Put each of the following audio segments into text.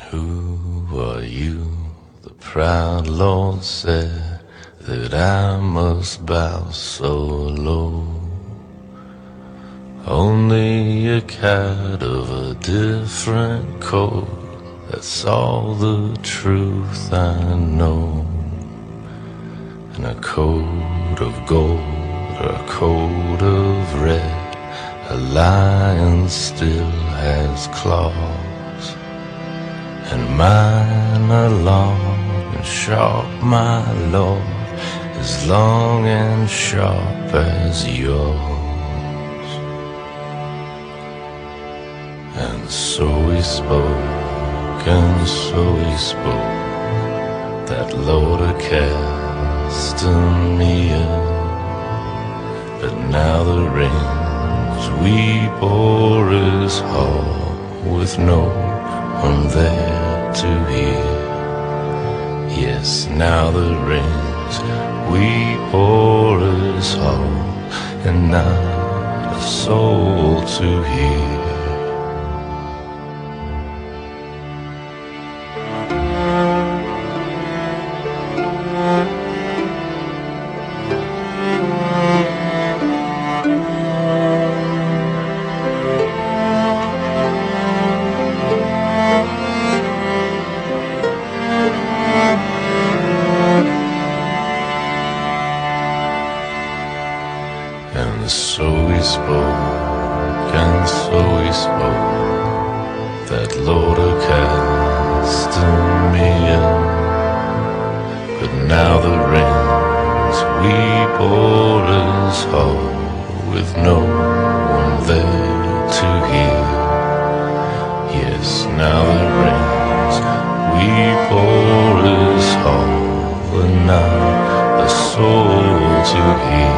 Who are you? The proud Lord said that I must bow so low. Only a cat of a different coat, that's all the truth I know. And a coat of gold or a coat of red, a lion still has claws. And mine are long and sharp, my Lord, as long and sharp as yours. And so he spoke, and so he spoke, that Lord of Castamere. But now the rains weep o'er his hall, with no one there to hear. Yes, now the rains weep o'er his hall, and not a soul to hear. And so he spoke, and so he spoke, that Lord of Castamere. But now the rains weep o'er his hall, with no one there to hear. Yes, now the rains weep o'er his hall, and not a soul to hear.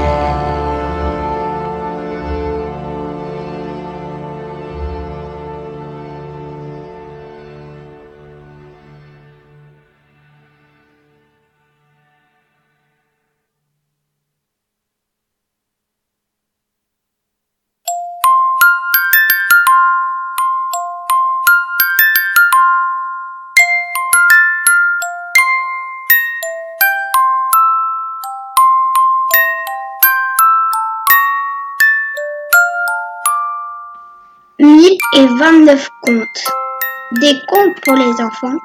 Mille et 29 contes. Des contes pour les enfants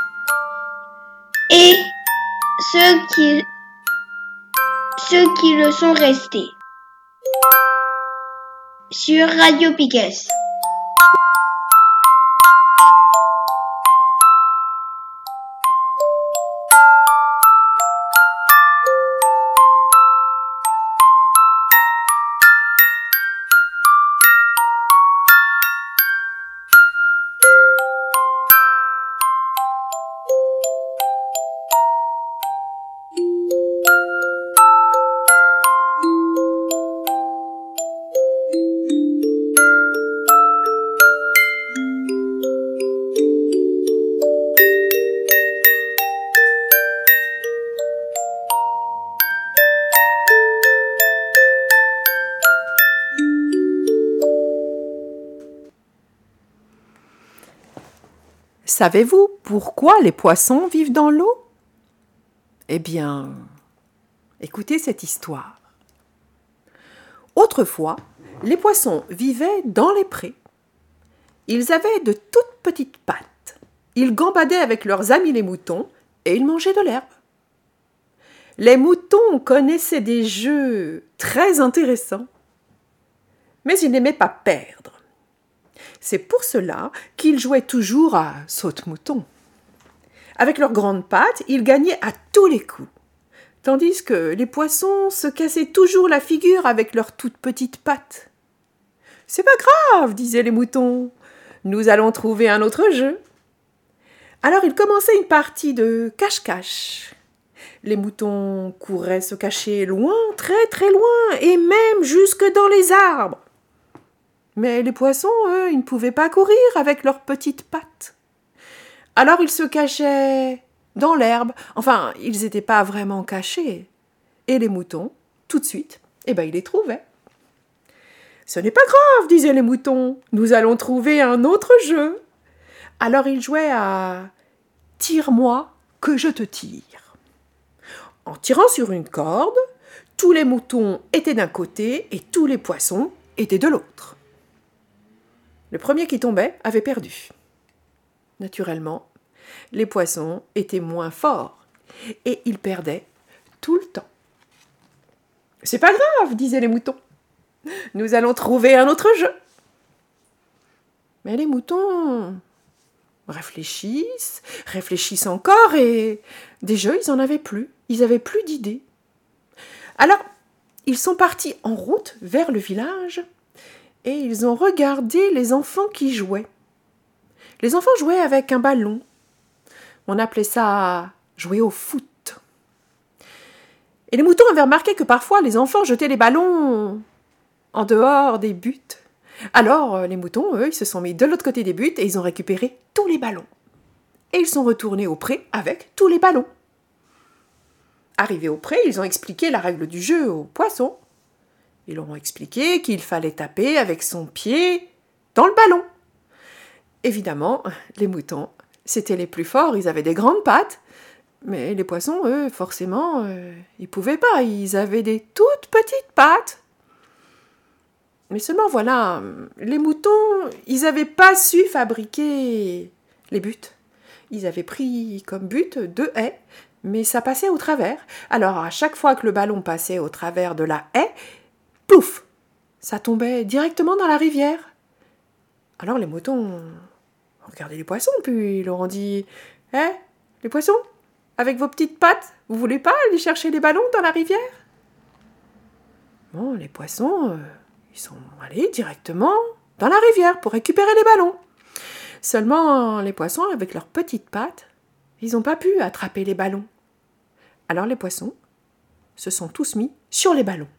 et ceux qui le sont restés. Sur Radio Piquet. Savez-vous pourquoi les poissons vivent dans l'eau ? Eh bien, écoutez cette histoire. Autrefois, les poissons vivaient dans les prés. Ils avaient de toutes petites pattes. Ils gambadaient avec leurs amis les moutons et ils mangeaient de l'herbe. Les moutons connaissaient des jeux très intéressants, mais ils n'aimaient pas perdre. C'est pour cela qu'ils jouaient toujours à saute-mouton. Avec leurs grandes pattes, ils gagnaient à tous les coups, tandis que les poissons se cassaient toujours la figure avec leurs toutes petites pattes. « C'est pas grave, disaient les moutons, nous allons trouver un autre jeu. » Alors ils commençaient une partie de cache-cache. Les moutons couraient se cacher loin, très très loin, et même jusque dans les arbres. Mais les poissons, eux, ils ne pouvaient pas courir avec leurs petites pattes. Alors ils se cachaient dans l'herbe. Enfin, ils n'étaient pas vraiment cachés. Et les moutons, tout de suite, ils les trouvaient. « Ce n'est pas grave, disaient les moutons, nous allons trouver un autre jeu. » Alors ils jouaient à « Tire-moi que je te tire ». En tirant sur une corde, tous les moutons étaient d'un côté et tous les poissons étaient de l'autre. Le premier qui tombait avait perdu. Naturellement, les poissons étaient moins forts et ils perdaient tout le temps. « C'est pas grave, disaient les moutons. Nous allons trouver un autre jeu. » Mais les moutons réfléchissent encore et des jeux, ils n'en avaient plus. Ils n'avaient plus d'idées. Alors, ils sont partis en route vers le village et ils ont regardé les enfants qui jouaient. Les enfants jouaient avec un ballon. On appelait ça jouer au foot. Et les moutons avaient remarqué que parfois les enfants jetaient les ballons en dehors des buts. Alors les moutons, eux, ils se sont mis de l'autre côté des buts et ils ont récupéré tous les ballons. Et ils sont retournés au pré avec tous les ballons. Arrivés au pré, ils ont expliqué la règle du jeu aux poissons. Ils leur ont expliqué qu'il fallait taper avec son pied dans le ballon. Évidemment, les moutons, c'étaient les plus forts, ils avaient des grandes pattes. Mais les poissons, eux, forcément, ils pouvaient pas, ils avaient des toutes petites pattes. Mais seulement, voilà, les moutons, ils n'avaient pas su fabriquer les buts. Ils avaient pris comme but 2 haies, mais ça passait au travers. Alors, à chaque fois que le ballon passait au travers de la haie, plouf, ça tombait directement dans la rivière. Alors, les moutons ont regardé les poissons, puis ils leur ont dit « Hé, les poissons, avec vos petites pattes, vous voulez pas aller chercher les ballons dans la rivière ?» Bon, les poissons, ils sont allés directement dans la rivière pour récupérer les ballons. Seulement, les poissons, avec leurs petites pattes, ils n'ont pas pu attraper les ballons. Alors les poissons se sont tous mis sur les ballons.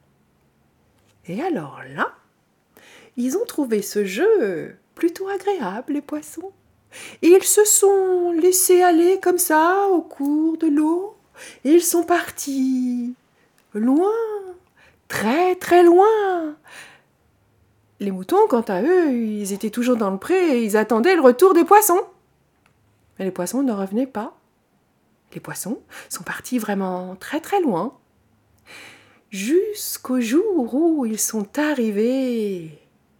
Et alors là, ils ont trouvé ce jeu plutôt agréable, les poissons. Et ils se sont laissés aller comme ça au cours de l'eau. Et ils sont partis loin, très très loin. Les moutons, quant à eux, ils étaient toujours dans le pré et ils attendaient le retour des poissons. Mais les poissons ne revenaient pas. Les poissons sont partis vraiment très très loin, jusqu'au jour où ils sont arrivés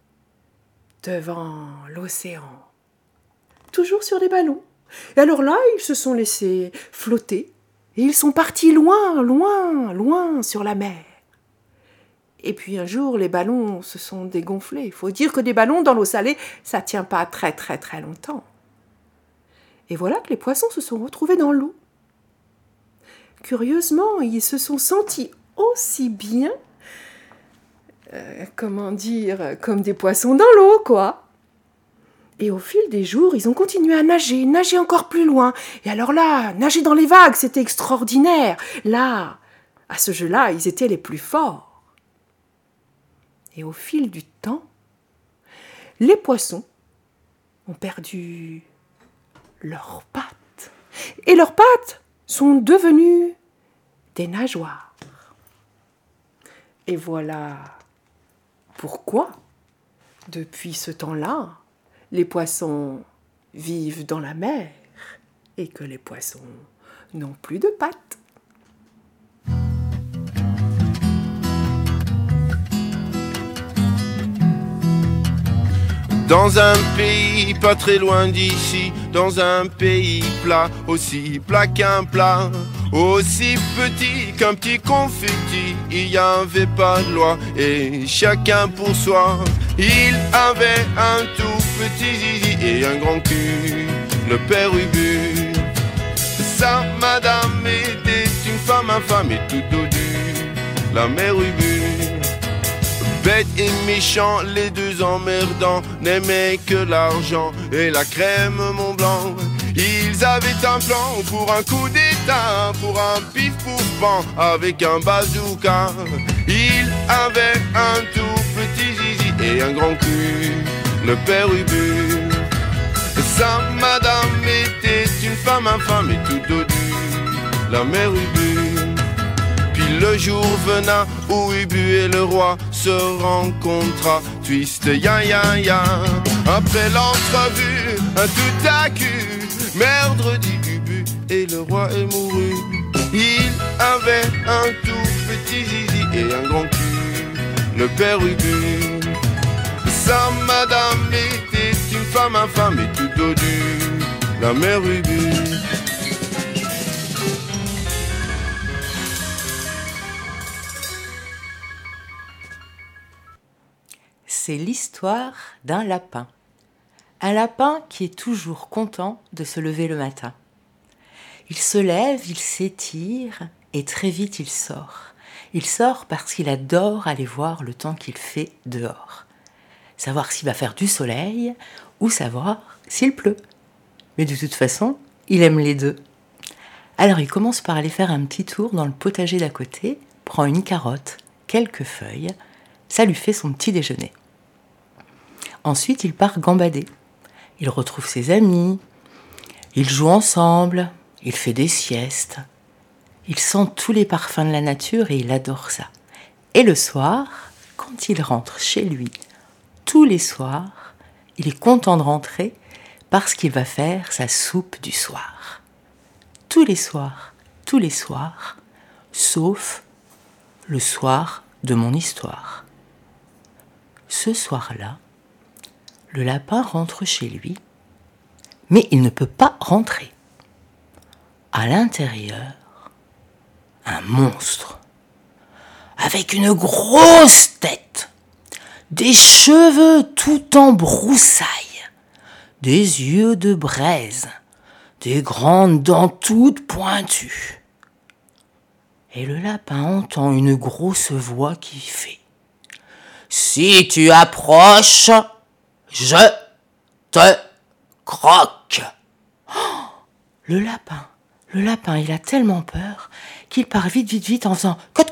devant l'océan, toujours sur des ballons. Et alors là, ils se sont laissés flotter et ils sont partis loin, loin, loin sur la mer. Et puis un jour, les ballons se sont dégonflés. Il faut dire que des ballons dans l'eau salée, ça ne tient pas très très très longtemps. Et voilà que les poissons se sont retrouvés dans l'eau. Curieusement, ils se sont sentis aussi bien, comme des poissons dans l'eau, quoi. Et au fil des jours, ils ont continué à nager encore plus loin. Et alors là, nager dans les vagues, c'était extraordinaire. Là, à ce jeu-là, ils étaient les plus forts. Et au fil du temps, les poissons ont perdu leurs pattes. Et leurs pattes sont devenues des nageoires. Et voilà pourquoi, depuis ce temps-là, les poissons vivent dans la mer et que les poissons n'ont plus de pattes. Dans un pays pas très loin d'ici, dans un pays plat, aussi plat qu'un plat, aussi petit qu'un petit confetti, il n'y avait pas de loi et chacun pour soi. Il avait un tout petit zizi et un grand cul, le père Ubu. Sa madame était une femme infâme et toute dodue, la mère Ubu. Bête et méchant, les deux emmerdants, n'aimaient que l'argent et la crème Mont Blanc. Ils avaient un plan pour un coup d'état, pour un pif pouf pan avec un bazooka. Il avait un tout petit zizi et un grand cul, le père Ubu. Sa madame était une femme infâme et toute dodue, la mère Ubu. Puis le jour vena où Ubu et le roi se rencontra, twist ya ya ya. Après l'entrevue, un tout à cul, merdre dit Ubu, et le roi est mouru. Il avait un tout petit zizi et un grand cul, le père Ubu. Sa madame était une femme infâme et tout dodue, la mère Ubu. C'est l'histoire d'un lapin. Un lapin qui est toujours content de se lever le matin. Il se lève, il s'étire et très vite il sort. Il sort parce qu'il adore aller voir le temps qu'il fait dehors. Savoir s'il va faire du soleil ou savoir s'il pleut. Mais de toute façon, il aime les deux. Alors il commence par aller faire un petit tour dans le potager d'à côté, prend une carotte, quelques feuilles, ça lui fait son petit déjeuner. Ensuite, il part gambader. Il retrouve ses amis, ils jouent ensemble, il fait des siestes. Il sent tous les parfums de la nature et il adore ça. Et le soir, quand il rentre chez lui, tous les soirs, il est content de rentrer parce qu'il va faire sa soupe du soir. Tous les soirs, sauf le soir de mon histoire. Ce soir-là, le lapin rentre chez lui, mais il ne peut pas rentrer. À l'intérieur, un monstre, avec une grosse tête, des cheveux tout en broussailles, des yeux de braise, des grandes dents toutes pointues. Et le lapin entend une grosse voix qui fait « Si tu approches, je te croque !» Le lapin, il a tellement peur qu'il part vite en faisant «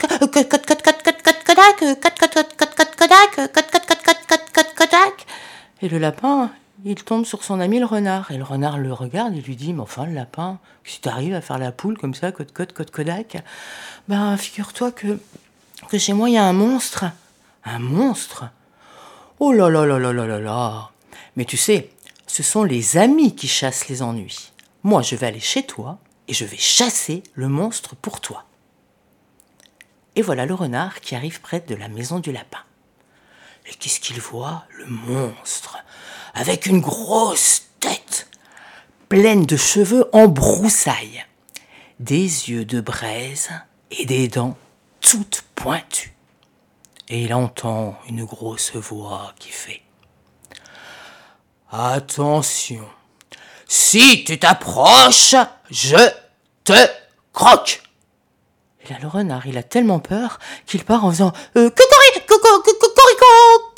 Et le lapin, il tombe sur son ami le renard. Et le renard le regarde et lui dit « Mais enfin, le lapin, si t'arrives à faire la poule comme ça, Kodak, ben figure-toi que chez moi, il y a un monstre. » Un monstre ? Oh là là là là là là là. Mais tu sais, ce sont les amis qui chassent les ennuis. Moi, je vais aller chez toi et je vais chasser le monstre pour toi. Et voilà le renard qui arrive près de la maison du lapin. Et qu'est-ce qu'il voit ? Le monstre, avec une grosse tête, pleine de cheveux en broussailles, des yeux de braise et des dents toutes pointues. Et il entend une grosse voix qui fait « Attention, si tu t'approches, je te croque !» Et là, le renard, il a tellement peur qu'il part en faisant « Cocorico !»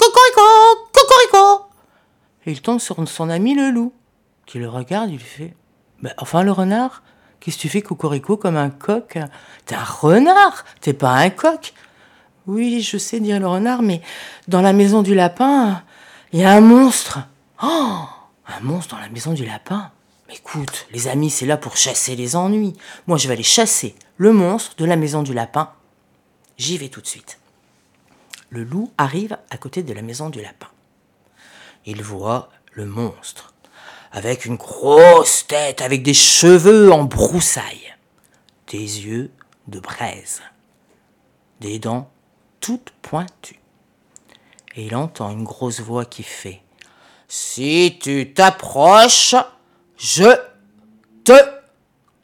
Et il tombe sur son ami le loup, qui le regarde, il lui fait « Enfin, le renard, qu'est-ce que tu fais cocorico comme un coq ? T'es un renard, t'es pas un coq !» Oui, je sais, dire le renard, mais dans la maison du lapin, il y a un monstre. Oh, un monstre dans la maison du lapin ? Mais écoute, les amis, c'est là pour chasser les ennuis. Moi, je vais aller chasser le monstre de la maison du lapin. J'y vais tout de suite. Le loup arrive à côté de la maison du lapin. Il voit le monstre, avec une grosse tête, avec des cheveux en broussailles, des yeux de braise, des dents toutes pointues. Et il entend une grosse voix qui fait « Si tu t'approches, je te croque !»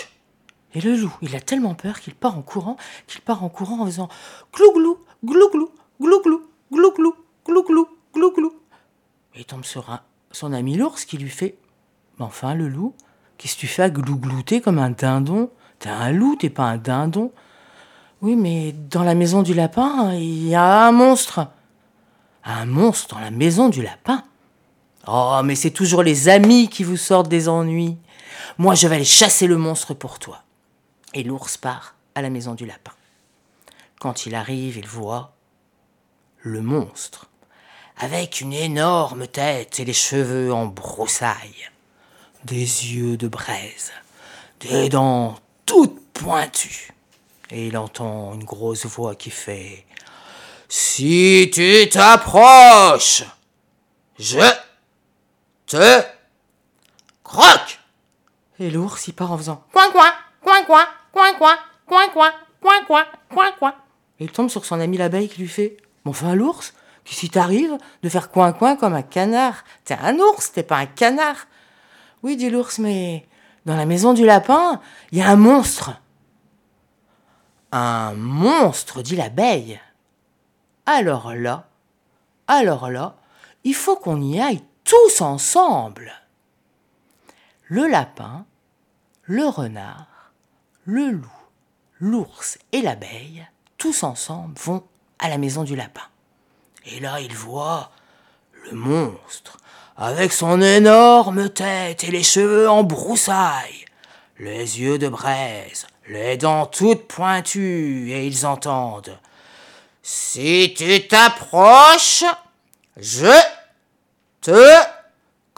Et le loup, il a tellement peur qu'il part en courant en faisant « Glou-glou, glou-glou, glou-glou, glou-glou, glou-glou, glou-glou !» Et il tombe sur son ami l'ours qui lui fait « Enfin, le loup, qu'est-ce que tu fais à glou-glouter comme un dindon ? T'es un loup, t'es pas un dindon !» Oui, mais dans la maison du lapin, il y a un monstre. Un monstre dans la maison du lapin ? Oh, mais c'est toujours les amis qui vous sortent des ennuis. Moi, je vais aller chasser le monstre pour toi. Et l'ours part à la maison du lapin. Quand il arrive, il voit le monstre, avec une énorme tête et les cheveux en broussailles, des yeux de braise, des dents toutes pointues. Et il entend une grosse voix qui fait « Si tu t'approches, je te croc. Et l'ours, il part en faisant coin, coin, coin, coin, coin, coin, coin, coin, coin, coin, coin, coin. Et il tombe sur son ami l'abeille qui lui fait « Mais enfin, l'ours, qu'est-ce qui t'arrive de faire coin, coin comme un canard? T'es un ours, t'es pas un canard. » Oui, dit l'ours, mais dans la maison du lapin, il y a un monstre. Un monstre, dit l'abeille. Alors là, il faut qu'on y aille tous ensemble. Le lapin, le renard, le loup, l'ours et l'abeille, tous ensemble, vont à la maison du lapin. Et là, ils voient le monstre, avec son énorme tête et les cheveux en broussailles, les yeux de braise, les dents toutes pointues, et ils entendent « Si tu t'approches, je te croque !»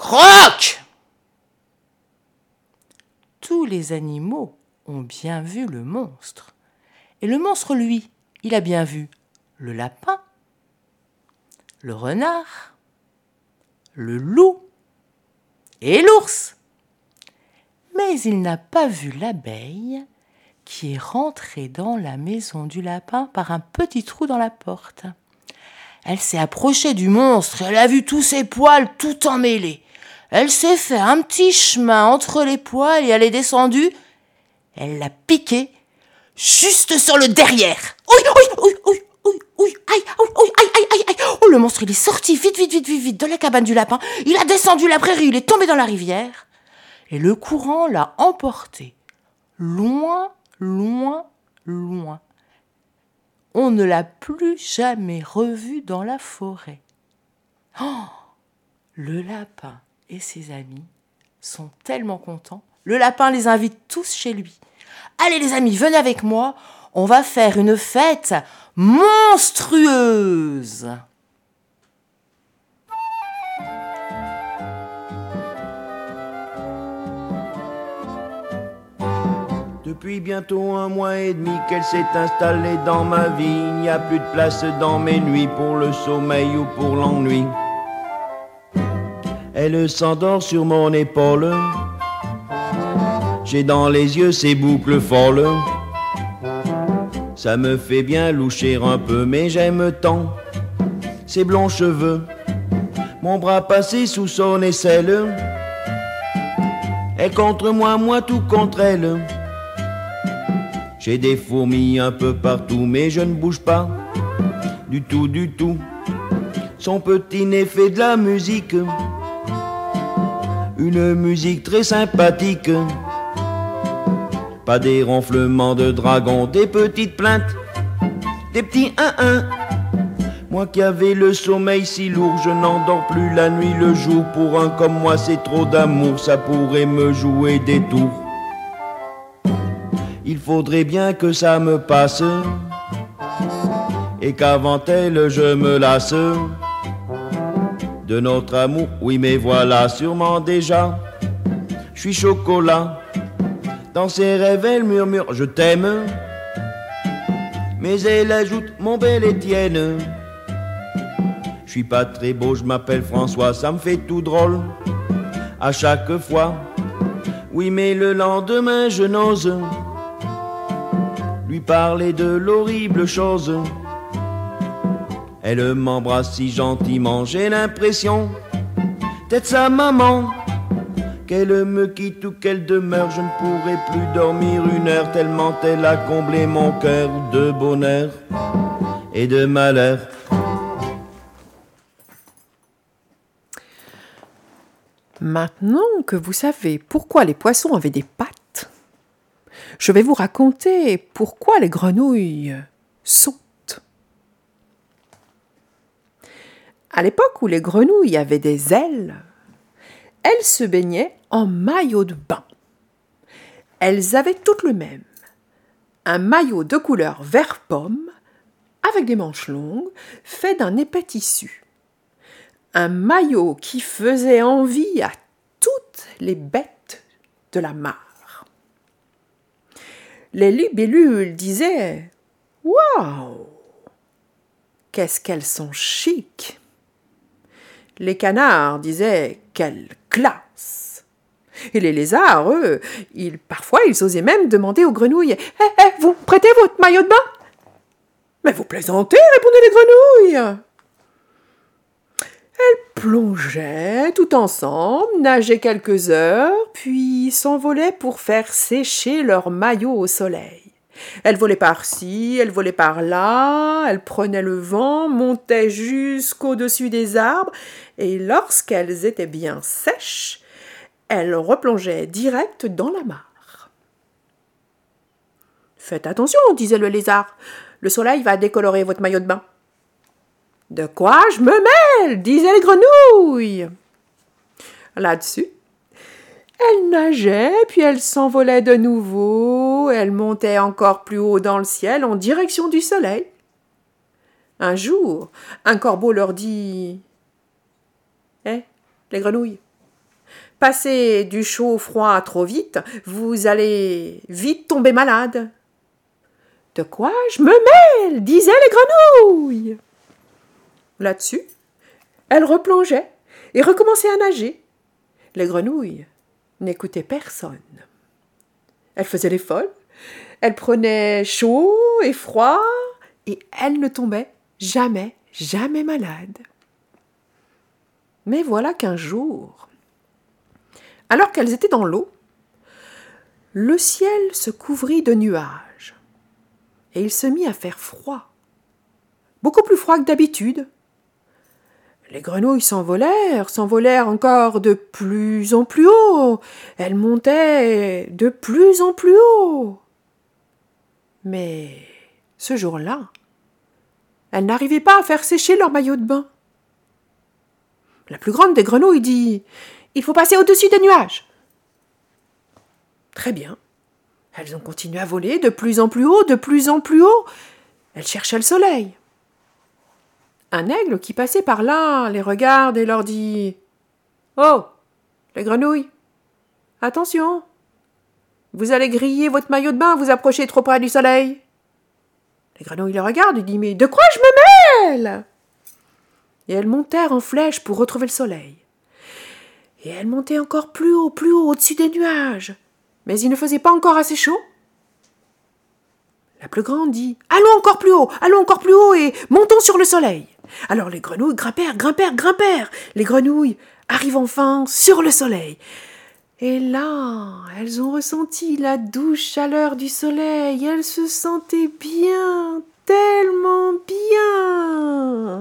Tous les animaux ont bien vu le monstre. Et le monstre, lui, il a bien vu le lapin, le renard, le loup et l'ours. Mais il n'a pas vu l'abeille qui est rentrée dans la maison du lapin par un petit trou dans la porte. Elle s'est approchée du monstre et elle a vu tous ses poils tout emmêlés. Elle s'est fait un petit chemin entre les poils et elle est descendue. Elle l'a piqué juste sur le derrière. Oh, le monstre, il est sorti vite de la cabane du lapin. Il a descendu la prairie, il est tombé dans la rivière. Et le courant l'a emporté. Loin. On ne l'a plus jamais revu dans la forêt. Oh, le lapin et ses amis sont tellement contents. Le lapin les invite tous chez lui. Allez les amis, venez avec moi, on va faire une fête monstrueuse. Depuis bientôt 1 mois et demi qu'elle s'est installée dans ma vie, il n'y a plus de place dans mes nuits pour le sommeil ou pour l'ennui. Elle s'endort sur mon épaule, j'ai dans les yeux ses boucles folles. Ça me fait bien loucher un peu, mais j'aime tant ses blonds cheveux. Mon bras passé sous son aisselle, elle contre moi, moi tout contre elle. J'ai des fourmis un peu partout, mais je ne bouge pas du tout. Son petit nez fait de la musique, une musique très sympathique. Pas des ronflements de dragon, des petites plaintes, des petits 1-1. Moi qui avais le sommeil si lourd, je n'endors plus la nuit, le jour. Pour un comme moi, c'est trop d'amour, ça pourrait me jouer des tours. Il faudrait bien que ça me passe et qu'avant elle je me lasse de notre amour. Oui mais voilà, sûrement déjà je suis chocolat. Dans ses rêves elle murmure je t'aime, mais elle ajoute mon bel Étienne. Je suis pas très beau, je m'appelle François, ça me fait tout drôle à chaque fois. Oui mais le lendemain je n'ose lui parler de l'horrible chose. Elle m'embrasse si gentiment, j'ai l'impression d'être sa maman. Qu'elle me quitte ou qu'elle demeure, je ne pourrai plus dormir 1 heure, tellement elle a comblé mon cœur de bonheur et de malheur. Maintenant que vous savez pourquoi les poissons avaient des pattes, je vais vous raconter pourquoi les grenouilles sautent. À l'époque où les grenouilles avaient des ailes, elles se baignaient en maillot de bain. Elles avaient toutes le même, un maillot de couleur vert pomme avec des manches longues fait d'un épais tissu. Un maillot qui faisait envie à toutes les bêtes de la mare. Les libellules disaient « Waouh, qu'est-ce qu'elles sont chics !» Les canards disaient « Quelle classe !» Et les lézards, eux, parfois, ils osaient même demander aux grenouilles « vous prêtez votre maillot de bain ?»« Mais vous plaisantez » répondaient les grenouilles. Elles plongeaient tout ensemble, nageaient quelques heures, puis s'envolaient pour faire sécher leur maillot au soleil. Elles volaient par-ci, elles volaient par-là, elles prenaient le vent, montaient jusqu'au-dessus des arbres, et lorsqu'elles étaient bien sèches, elles replongeaient direct dans la mare. « Faites attention, disait le lézard, le soleil va décolorer votre maillot de bain. »« De quoi je me mêle, disaient les grenouilles. » Là-dessus, elles nageaient, puis elles s'envolaient de nouveau, elles montaient encore plus haut dans le ciel en direction du soleil. Un jour, un corbeau leur dit « les grenouilles, passez du chaud au froid trop vite, vous allez vite tomber malade. »« De quoi je me mêle, disaient les grenouilles. » Là-dessus, elles replongeaient et recommençaient à nager. Les grenouilles n'écoutaient personne. Elles faisaient les folles, elles prenaient chaud et froid, et elles ne tombaient jamais malades. Mais voilà qu'un jour, alors qu'elles étaient dans l'eau, le ciel se couvrit de nuages, et il se mit à faire froid, beaucoup plus froid que d'habitude. Les grenouilles s'envolèrent encore de plus en plus haut. Elles montaient de plus en plus haut. Mais ce jour-là, elles n'arrivaient pas à faire sécher leur maillot de bain. La plus grande des grenouilles dit « Il faut passer au-dessus des nuages. » Très bien. Elles ont continué à voler de plus en plus haut, de plus en plus haut. Elles cherchaient le soleil. Un aigle qui passait par là les regarde et leur dit « Oh, les grenouilles, attention, vous allez griller votre maillot de bain, vous approchez trop près du soleil. » Les grenouilles le regardent et disent « Mais de quoi je me mêle ?» Et elles montèrent en flèche pour retrouver le soleil. Et elles montaient encore plus haut, au-dessus des nuages. Mais il ne faisait pas encore assez chaud. La plus grande dit « allons encore plus haut et montons sur le soleil. » Alors les grenouilles grimpèrent. Les grenouilles arrivent enfin sur le soleil. Et là, elles ont ressenti la douce chaleur du soleil. Elles se sentaient bien, tellement bien.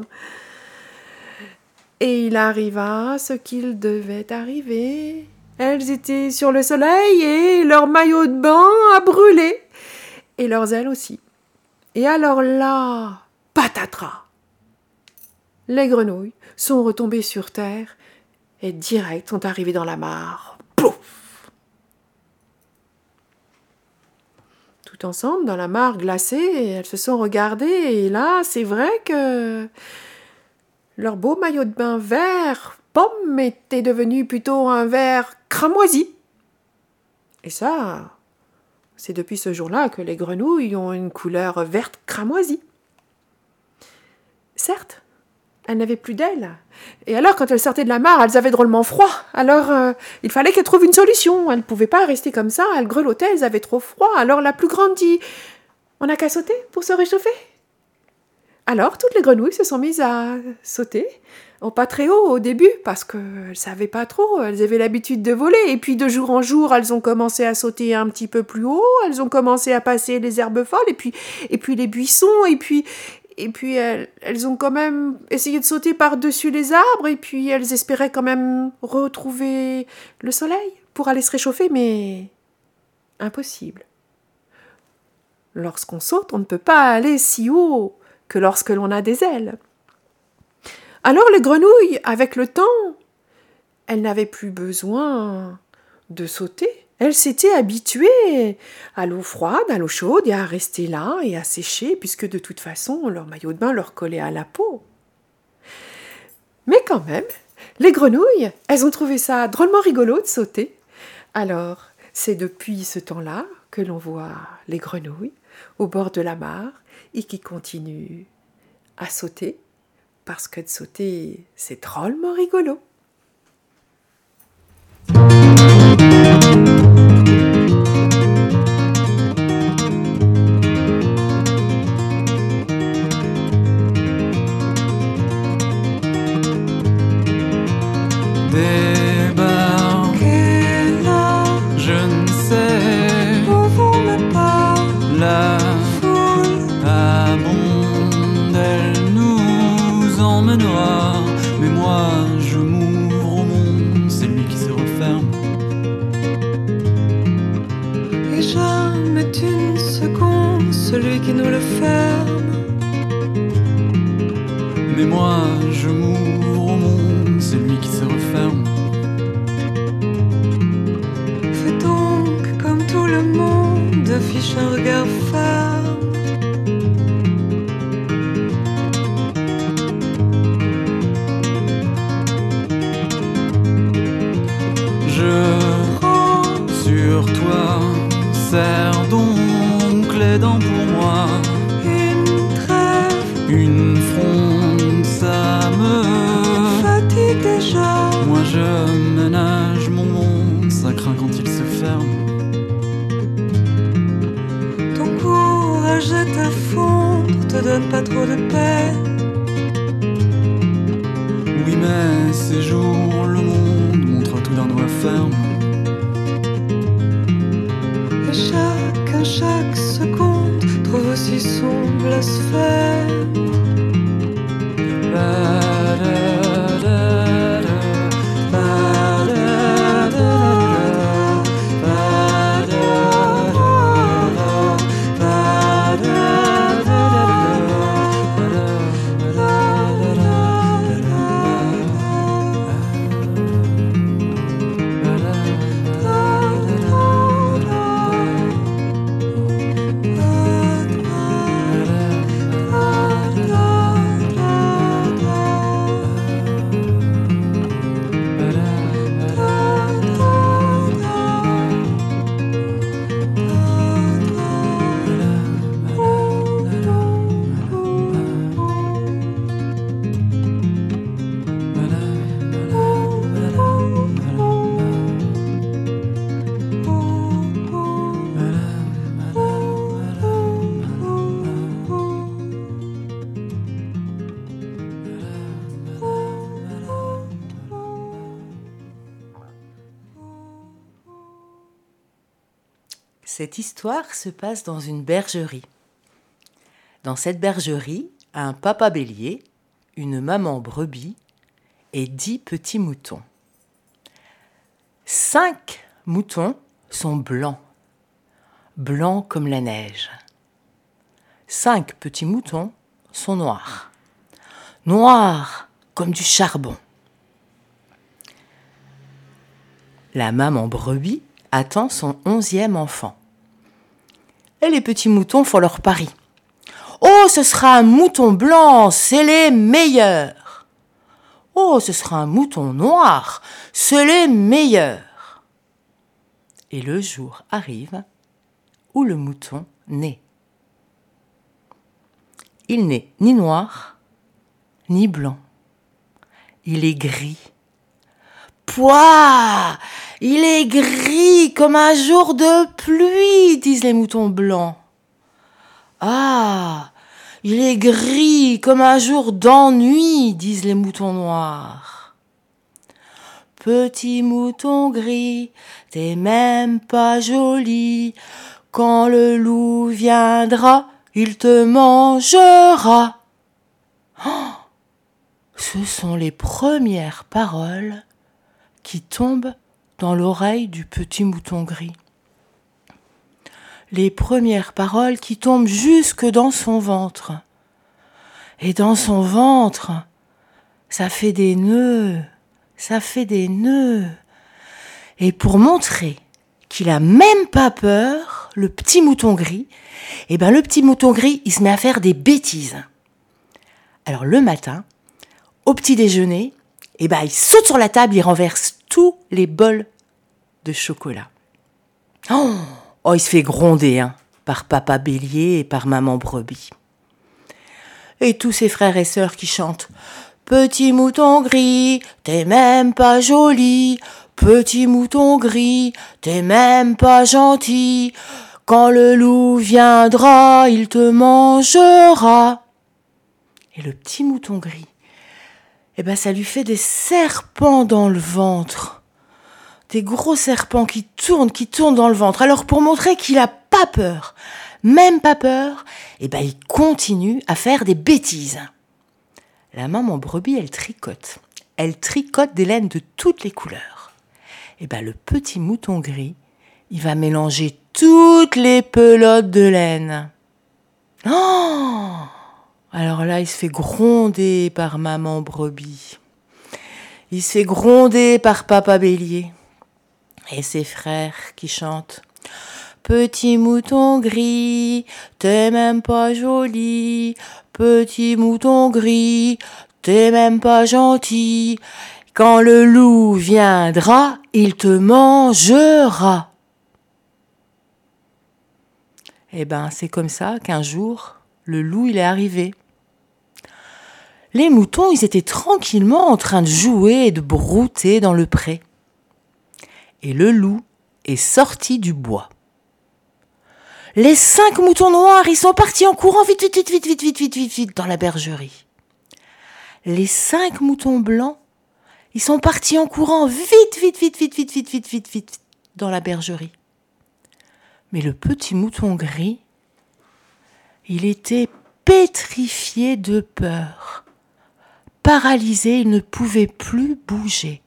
Et il arriva ce qu'il devait arriver. Elles étaient sur le soleil et leur maillot de bain a brûlé. Et leurs ailes aussi. Et alors là, patatras! Les grenouilles sont retombées sur terre et direct sont arrivées dans la mare. Pouf! Tout ensemble, dans la mare glacée, elles se sont regardées et là, c'est vrai que leur beau maillot de bain vert pomme était devenu plutôt un vert cramoisi. Et ça, c'est depuis ce jour-là que les grenouilles ont une couleur verte cramoisie. Certes, elles n'avaient plus d'ailes. Et alors, quand elles sortaient de la mare, elles avaient drôlement froid. Alors, il fallait qu'elles trouvent une solution. Elles ne pouvaient pas rester comme ça. Elles grelottaient, elles avaient trop froid. Alors, la plus grande dit « On n'a qu'à sauter pour se réchauffer ?» Alors, toutes les grenouilles se sont mises à sauter. Pas très haut au début, parce qu'elles ne savaient pas trop. Elles avaient l'habitude de voler. Et puis, de jour en jour, elles ont commencé à sauter un petit peu plus haut. Elles ont commencé à passer les herbes folles, et puis les buissons, et puis elles ont quand même essayé de sauter par-dessus les arbres, et puis elles espéraient quand même retrouver le soleil pour aller se réchauffer, mais impossible. Lorsqu'on saute, on ne peut pas aller si haut que lorsque l'on a des ailes. Alors les grenouilles, avec le temps, elles n'avaient plus besoin de sauter. Elles s'étaient habituées à l'eau froide, à l'eau chaude, et à rester là et à sécher, puisque de toute façon, leur maillot de bain leur collait à la peau. Mais quand même, les grenouilles, elles ont trouvé ça drôlement rigolo de sauter. Alors, c'est depuis ce temps-là que l'on voit les grenouilles au bord de la mare et qui continuent à sauter, parce que de sauter, c'est drôlement rigolo. déjà. Moi je ménage mon monde, ça craint quand il se ferme. Ton courage et ta fondre te donnent pas trop de peine. Oui mais ces jours le monde montre tout d'un doigt ferme. Et chacun, chaque seconde trouve aussi son blasphème. Cette histoire se passe dans une bergerie. Dans cette bergerie, un papa bélier, une maman brebis et 10 petits moutons. 5 moutons sont blancs, blancs comme la neige. 5 petits moutons sont noirs, noirs comme du charbon. La maman brebis attend son 11e enfant. Et les petits moutons font leur pari. Oh, ce sera un mouton blanc, c'est les meilleurs. Oh, ce sera un mouton noir, c'est les meilleurs. Et le jour arrive où le mouton naît. Il n'est ni noir, ni blanc. Il est gris. Pouah! Il est gris comme un jour de pluie, disent les moutons blancs. Ah! Il est gris comme un jour d'ennui, disent les moutons noirs. Petit mouton gris, t'es même pas joli. Quand le loup viendra, il te mangera. Oh, ce sont les premières paroles qui tombent dans l'oreille du petit mouton gris. Les premières paroles qui tombent jusque dans son ventre. Et dans son ventre, ça fait des nœuds, ça fait des nœuds. Et pour montrer qu'il a même pas peur, le petit mouton gris, le petit mouton gris, il se met à faire des bêtises. Alors le matin, au petit déjeuner, il saute sur la table, il renverse tous les bols de chocolat. Oh, il se fait gronder par papa bélier et par maman brebis. Et tous ses frères et sœurs qui chantent « Petit mouton gris, t'es même pas joli. Petit mouton gris, t'es même pas gentil. Quand le loup viendra, il te mangera. » Et le petit mouton gris, ça lui fait des serpents dans le ventre. Des gros serpents qui tournent dans le ventre. Alors pour montrer qu'il a pas peur, même pas peur, il continue à faire des bêtises. La maman brebis, elle tricote. Elle tricote des laines de toutes les couleurs. Le petit mouton gris, il va mélanger toutes les pelotes de laine. Oh! Alors là, il se fait gronder par maman brebis. Il se fait gronder par papa bélier. Et ses frères qui chantent « Petit mouton gris, t'es même pas joli. Petit mouton gris, t'es même pas gentil. Quand le loup viendra, il te mangera. » C'est comme ça qu'un jour, le loup, il est arrivé. les moutons, ils étaient tranquillement en train de jouer et de brouter dans le pré. Et le loup est sorti du bois. Les 5 moutons noirs, ils sont partis en courant vite dans la bergerie. Les 5 moutons blancs, ils sont partis en courant vite dans la bergerie. Mais le petit mouton gris, il était pétrifié de peur. Paralysé, il ne pouvait plus bouger.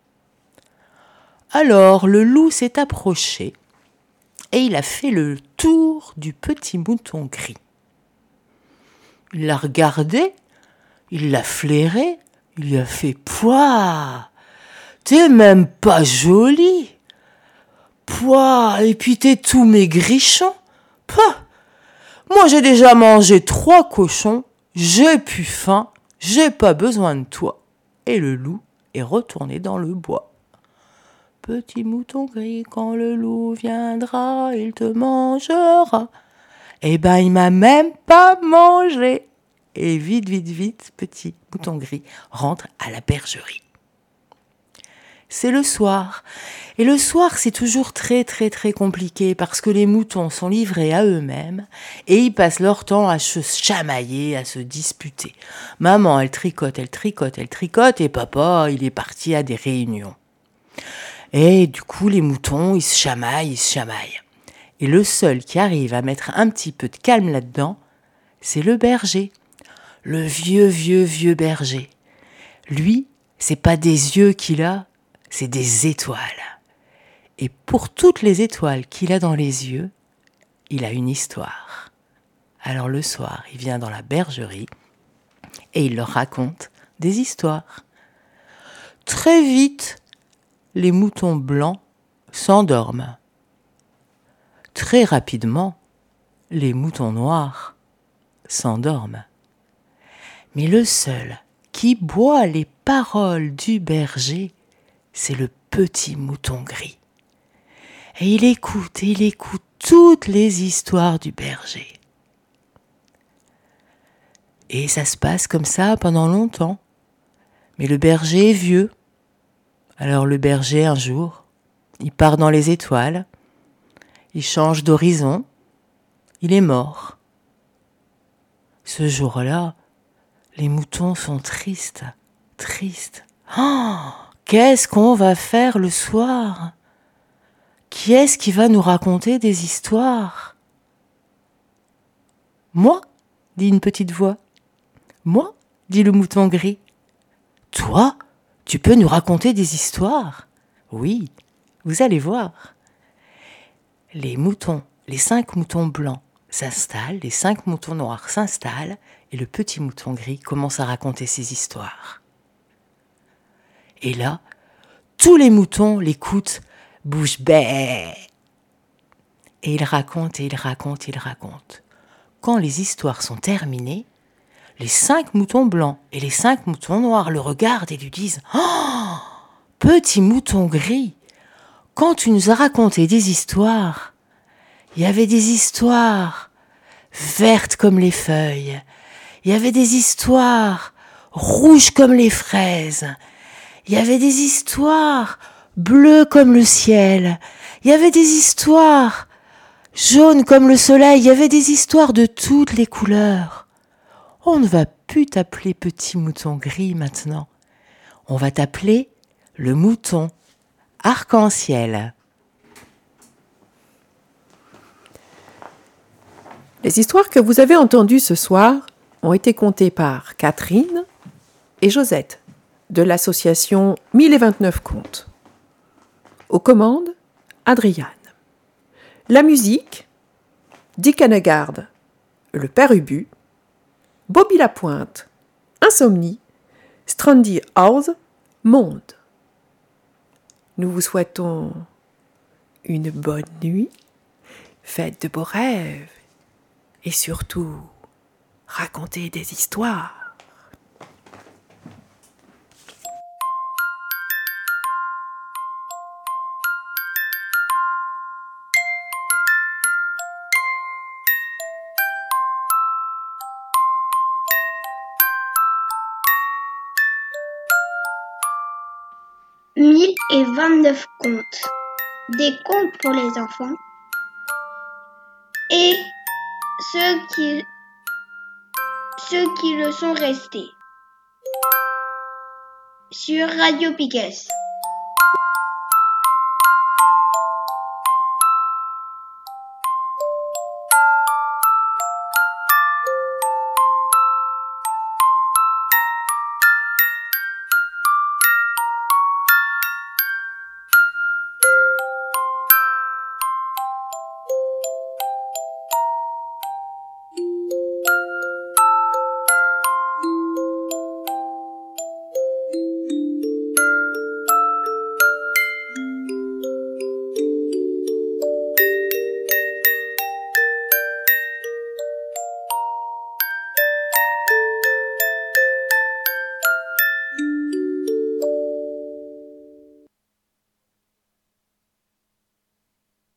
Alors le loup s'est approché et il a fait le tour du petit mouton gris. Il l'a regardé, il l'a flairé, il lui a fait « Pouah, t'es même pas joli. Pouah, et puis t'es tout maigrichon. Pouah, moi j'ai déjà mangé 3 cochons, j'ai plus faim, j'ai pas besoin de toi. » Et le loup est retourné dans le bois. Petit mouton gris, quand le loup viendra, il te mangera. Eh ben, il m'a même pas mangé. Et vite, petit mouton gris rentre à la bergerie. C'est le soir. Et le soir, c'est toujours très compliqué parce que les moutons sont livrés à eux-mêmes et ils passent leur temps à se chamailler, à se disputer. Maman, elle tricote et papa, il est parti à des réunions. Et du coup, les moutons, ils se chamaillent. Et le seul qui arrive à mettre un petit peu de calme là-dedans, c'est le berger. Le vieux berger. Lui, c'est pas des yeux qu'il a, c'est des étoiles. Et pour toutes les étoiles qu'il a dans les yeux, il a une histoire. Alors le soir, il vient dans la bergerie et il leur raconte des histoires. Très vite, les moutons blancs s'endorment. Très rapidement, les moutons noirs s'endorment. Mais le seul qui boit les paroles du berger, c'est le petit mouton gris. Et il écoute toutes les histoires du berger. Et ça se passe comme ça pendant longtemps. Mais le berger est vieux. Alors le berger, un jour, il part dans les étoiles, il change d'horizon, il est mort. Ce jour-là, les moutons sont tristes. Oh, qu'est-ce qu'on va faire le soir ? Qui est-ce qui va nous raconter des histoires ? Moi, dit une petite voix. Moi, dit le mouton gris. Toi ? Tu peux nous raconter des histoires ? Oui, vous allez voir. Les 5 moutons blancs s'installent, les 5 moutons noirs s'installent, et le petit mouton gris commence à raconter ses histoires. Et là, tous les moutons l'écoutent, bouche bée. Et il raconte. Quand les histoires sont terminées, les 5 moutons blancs et les 5 moutons noirs le regardent et lui disent « Oh, petit mouton gris, quand tu nous as raconté des histoires, il y avait des histoires vertes comme les feuilles, il y avait des histoires rouges comme les fraises, il y avait des histoires bleues comme le ciel, il y avait des histoires jaunes comme le soleil, il y avait des histoires de toutes les couleurs. On ne va plus t'appeler petit mouton gris maintenant. On va t'appeler le mouton arc-en-ciel. » Les histoires que vous avez entendues ce soir ont été contées par Catherine et Josette de l'association 1029 contes. Aux commandes, Adriane. La musique, Dick Hanegard, le Père Ubu, Bobby Lapointe, Insomnie, Strandy House, Monde. Nous vous souhaitons une bonne nuit, faites de beaux rêves et surtout, racontez des histoires. 1029 contes. Des contes pour les enfants et ceux qui le sont restés sur Radio Piquet.